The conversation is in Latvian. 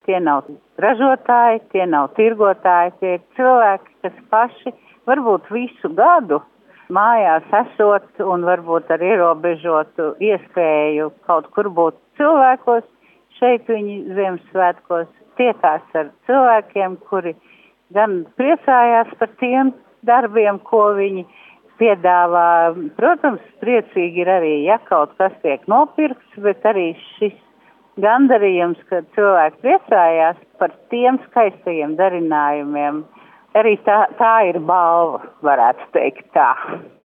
tie nav ražotāji, tie nav tirgotāji, tie ir cilvēki, kas paši varbūt visu gadu mājās esot un varbūt ar ierobežotu iespēju kaut kur būt cilvēkos, šeit viņi Ziemassvētkos tiekās ar cilvēkiem, kuri gan priecājās par tiem darbiem, ko viņi piedāvā. Protams, priecīgi ir arī, ja kaut kas tiek nopirkts, bet arī šis gandarījums, kad cilvēki priecājās par tiem skaistajiem darinājumiem. Arī tā ir balva, varētu teikt tā.